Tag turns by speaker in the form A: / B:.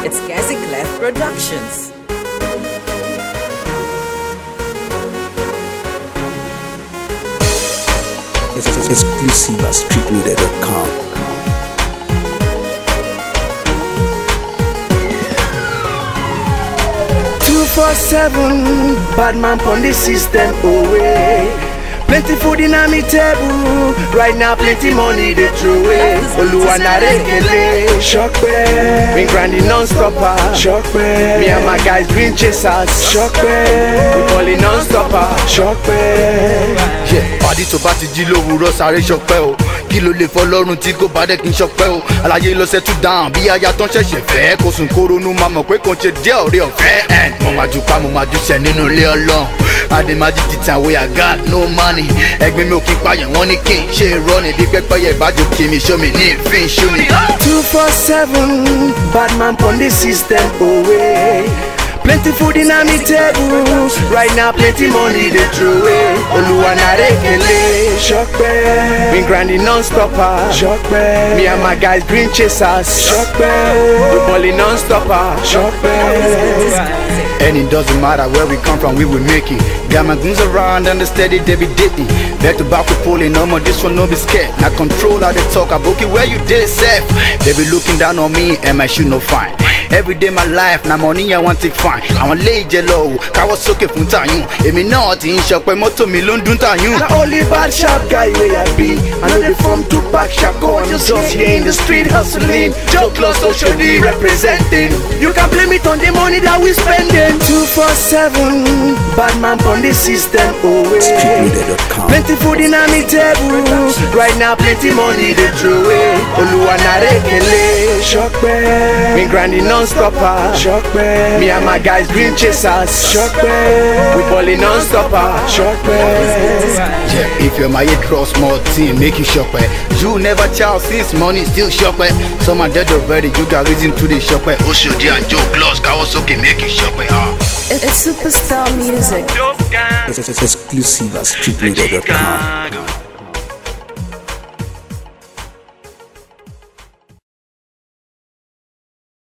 A: It's Cassie Clef Productions.
B: It's exclusive at streetloader.com.
C: 247, bad man pon the system away. Plenty food in a me table. Right now plenty money they throw away. Oluwa na rekele. Shokpe. Been grinding non-stopper. Shokpe. Me and my guys green chasers. Shokpe. We calling non-stopper. Shokpe.
D: Yeah, party tó bá ti jí lówùúrọ̀ sáré ṣọpẹ́ o. Kí ló lè fọlọ́run tí kò bá dẹ̀ kí n ṣọpẹ́ o. Àlàyé lọ settle down bí aya tán ṣẹ̀ṣẹ̀ fẹ́. Kò sùn kó ronú máa mọ̀ pé kò ń ṣe díẹ̀ ọ̀rẹ́ ọ̀fẹ́. Mo máa jùpá mo máa jùṣẹ́ nínú ilé Ọlọ́run. Adémájí ti tàn wé I got no money. Ẹgbẹ́ mi ò kí n payàn wọ́n ní kí n ṣe ìrọ́ni bí pẹ́pẹ́yẹ ìbájú kí mi ṣó mi ní ìfín ṣó mi.
C: 247, bad man pon the system away. Plenty food in a me table. Right now plenty money they throw away. Oluwa na rekele. Shokpe. Been grinding non-stopper. Shokpe. Me and my guys green chasers. Shokpe. We balling non-stopper. Shokpe.
D: And it doesn't matter where we come from, we will make it. Got my goons around and the steady they be dipping. Back to back with pulling, no more this one no be scared. Now control how they talk, I book it where you did safe. They be looking down on me and my shoe no fine. Every day my life, now money I want to fine. I want lay jello, I was soaking from time. If me not in shop, when moto me London time.
C: The only bad shop guy where I be. I know they from Tupac shop, go on just here in the street hustling. Joe close socially representing. You can blame it on the money that we spending. 247, bad man on the system away.
B: Streetloader.com.
C: Plenty food in a me table. Right now plenty money they throw away. Oluwa na rekele. Shokpe. Been grinding non-stopper. Shokpe. Me and my guys green chasers. Shokpe. We balling non-stopper. Shokpe.
D: Yeah, if you're my cross small team, make you shopper. You never child since money still shopper. Some are dead already, you got reason to the shopper. Oshodi and Joe Gloss, Kawasaki make you shopper.
A: It's superstar music.
B: It's exclusive at streetloader.com.